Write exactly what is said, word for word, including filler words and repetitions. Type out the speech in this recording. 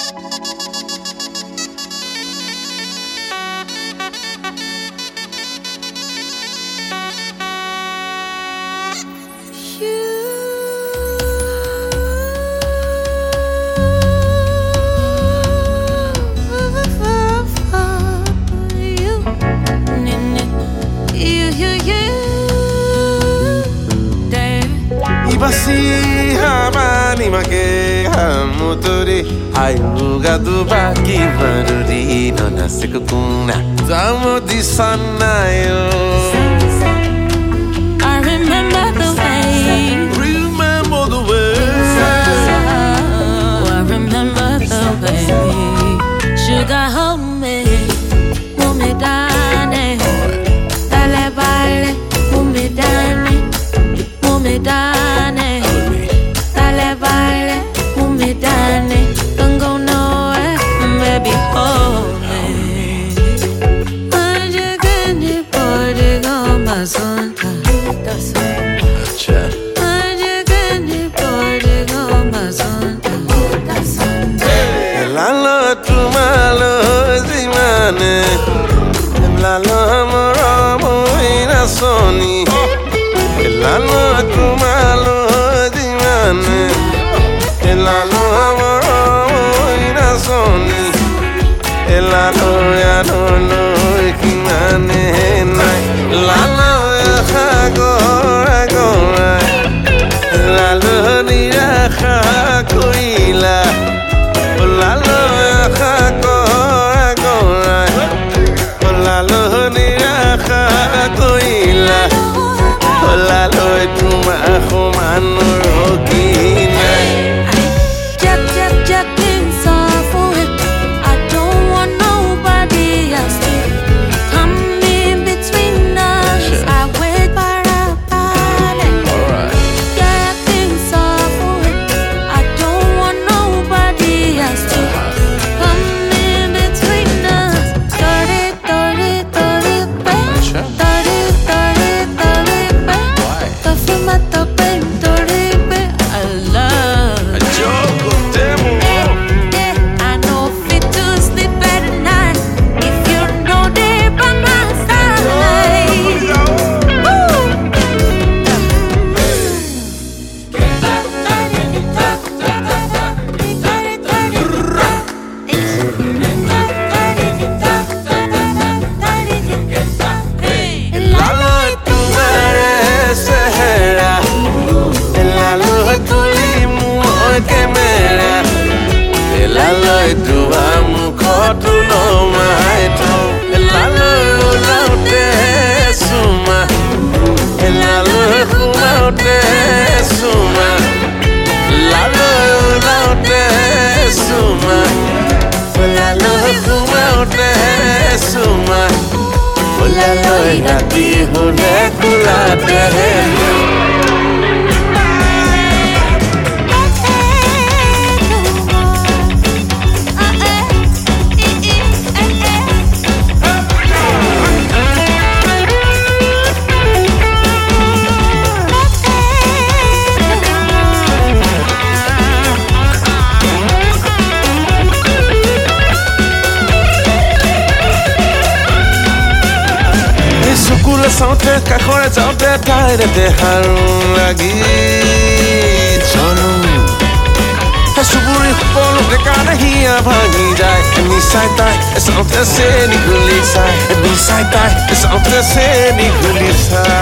Basi hamani make hamuturi ayuga tu baki maruri nona sekuna zamo di sanayo. I remember the way. Remember the way. Oh, I remember the way. Sugar hold me, move me down, dale baile, move me down, move me down. Don't go nowhere, baby, hold me. Aja kani pode goma sonta. Aja kani pode goma sonta. Lalo tu malo zimane, lalo amoro ina soni. Lalo tu malo zimane, lalo la no ya no no kimane nai la la kha go go la la ni kha koila la la kha go go la la ni kha koila la la tu ma khuman rokina. Jack jack jack Saute cajora saute taire te harun lagi cholo hasuburi polo de kana hiya bhangi jai ni sai tai saute se nikuli sai ni sai tai saute se nikuli sai